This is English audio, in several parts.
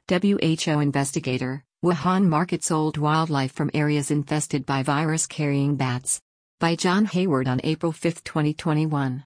WHO investigator, Wuhan market sold wildlife from areas infested by virus-carrying bats. By John Hayward on April 5, 2021.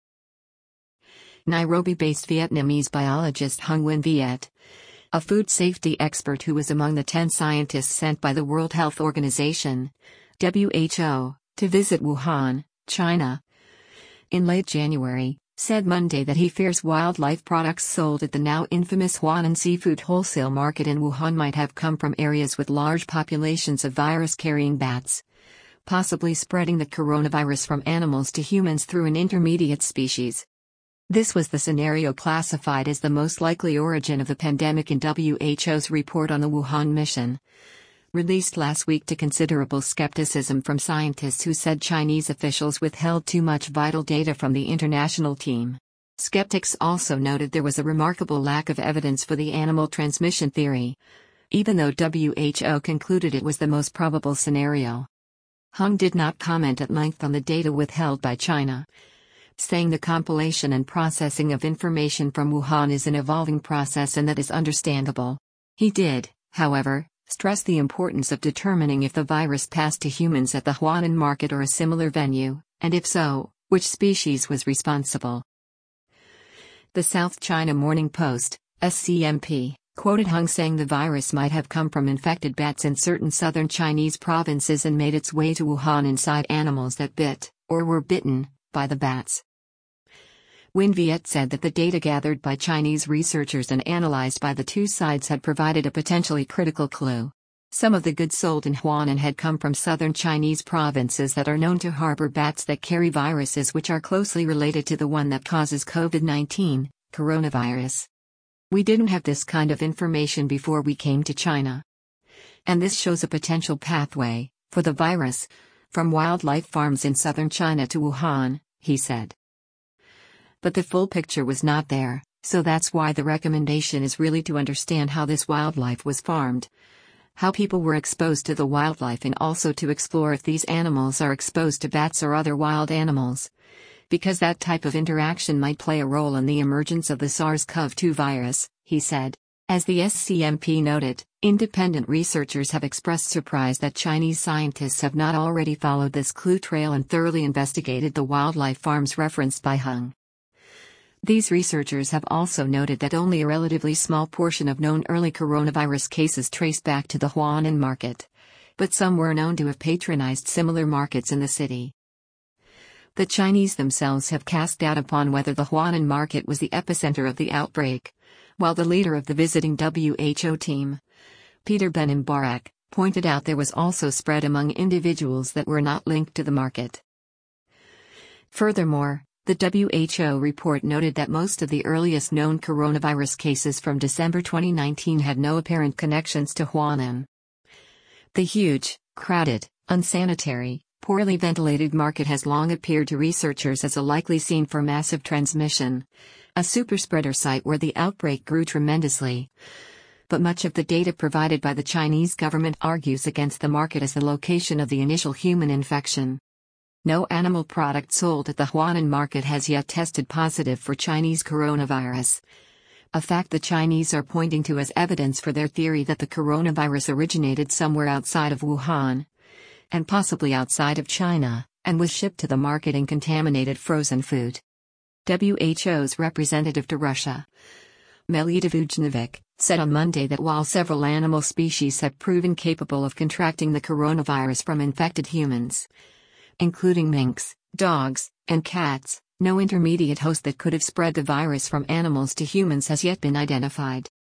Nairobi-based Vietnamese biologist Hung Nguyen Viet, a food safety expert who was among the 10 scientists sent by the World Health Organization, WHO, to visit Wuhan, China, in late January, said Monday that he fears wildlife products sold at the now infamous Huanan seafood wholesale market in Wuhan might have come from areas with large populations of virus-carrying bats, possibly spreading the coronavirus from animals to humans through an intermediate species. This was the scenario classified as the most likely origin of the pandemic in WHO's report on the Wuhan mission, released last week to considerable skepticism from scientists who said Chinese officials withheld too much vital data from the international team. Skeptics also noted there was a remarkable lack of evidence for the animal transmission theory, even though WHO concluded it was the most probable scenario. Hung did not comment at length on the data withheld by China, saying the compilation and processing of information from Wuhan is an evolving process and that is understandable. He did, however, stress the importance of determining if the virus passed to humans at the Huanan market or a similar venue, and if so, which species was responsible. The South China Morning Post, SCMP, quoted Hung saying the virus might have come from infected bats in certain southern Chinese provinces and made its way to Wuhan inside animals that bit, or were bitten, by the bats. Nguyen Viet said that the data gathered by Chinese researchers and analyzed by the two sides had provided a potentially critical clue. Some of the goods sold in Huanan had come from southern Chinese provinces that are known to harbor bats that carry viruses which are closely related to the one that causes COVID-19, coronavirus. We didn't have this kind of information before we came to China. And this shows a potential pathway, for the virus, from wildlife farms in southern China to Wuhan, he said. But the full picture was not there, so that's why the recommendation is really to understand how this wildlife was farmed, how people were exposed to the wildlife, and also to explore if these animals are exposed to bats or other wild animals, because that type of interaction might play a role in the emergence of the SARS-CoV-2 virus, he said. As the SCMP noted, independent researchers have expressed surprise that Chinese scientists have not already followed this clue trail and thoroughly investigated the wildlife farms referenced by Hung. These researchers have also noted that only a relatively small portion of known early coronavirus cases traced back to the Huanan market, but some were known to have patronized similar markets in the city. The Chinese themselves have cast doubt upon whether the Huanan market was the epicenter of the outbreak, while the leader of the visiting WHO team, Peter Ben-Mbarak, pointed out there was also spread among individuals that were not linked to the market. Furthermore, the WHO report noted that most of the earliest known coronavirus cases from December 2019 had no apparent connections to Huanan. The huge, crowded, unsanitary, poorly ventilated market has long appeared to researchers as a likely scene for massive transmission, a superspreader site where the outbreak grew tremendously. But much of the data provided by the Chinese government argues against the market as the location of the initial human infection. No animal product sold at the Huanan market has yet tested positive for Chinese coronavirus, a fact the Chinese are pointing to as evidence for their theory that the coronavirus originated somewhere outside of Wuhan, and possibly outside of China, and was shipped to the market in contaminated frozen food. WHO's representative to Russia, Melita Vujnovic, said on Monday that while several animal species have proven capable of contracting the coronavirus from infected humans, including minks, dogs, and cats, no intermediate host that could have spread the virus from animals to humans has yet been identified.